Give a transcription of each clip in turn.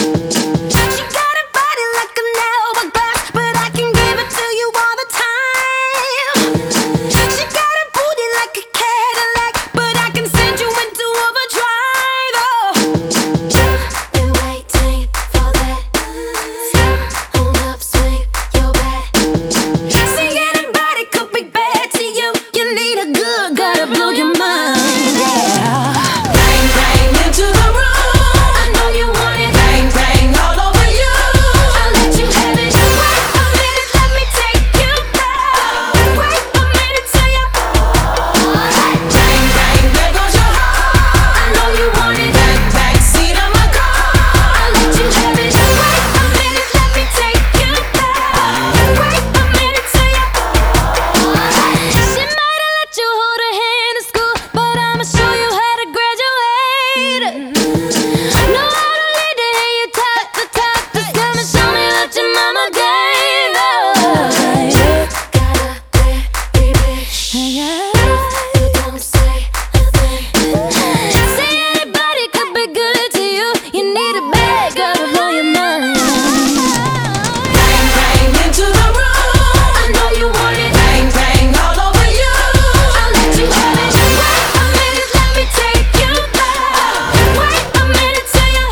She got a body like an hourglass, but I can give it to you all the time. She got a booty like a Cadillac, but I can send you into overdrive. Oh, been waiting for that. Hold up, swing your back. See, anybody could be bad to you. You need a good guy to blow your mind. Yeah. Bang, bang into the room. I know you want it. Bang, bang all over you. I'll let you have it. Just wait a minute, let me take you there. Wait a minute till you. Bang, bang, there goes your heart. I know you want it. Back seat of my car. I'll let you have it. Just wait a minute, let me take you there. Wait a minute till you. She might have let you hold her hand in school, but I'ma show you how to graduate. Know how to lead to hear you talk the talk. Just come and show me what your mama gave. Got a pretty bitch. You don't say a thing. See, anybody could be good to you. You need a bad girl to blow your mind. Bang, bang into the room. I know you want it. Bang, bang all over you. I'll let you have it. Just wait a minute, let me take you there. Wait a minute till you.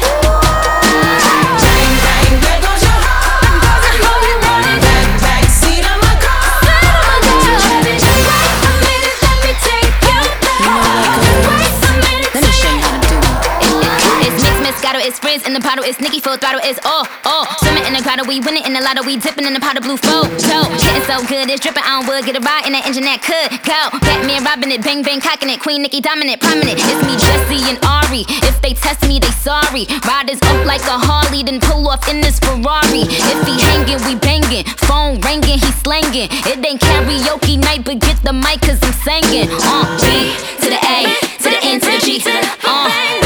Bang, bang, there goes your heart. I know you want it. Back seat of my car. I'll let you have it. Just wait a minute, let me take you there. Wait a minute Let me show you how to do it. It's mixed Moscato, it's frizz in the bottle, it's Nicki full throttle, it's all. Swimming in the grotto, we winning in the lotto, we dipping in the pot of blue photo. Getting so good, it's dripping on wood, get a ride in that engine that could go. Batman robbing it, bang bang cocking it, Queen Nicki dominant, prominent. It's me, Jesse and Ari. If they test me, they sorry. Riders up like a Harley, then pull off in this Ferrari. If he hanging, we banging. Phone ringing, he slanging. It ain't karaoke night, but get the mic 'cause I'm singing. B to the A, to the N, to the G, to the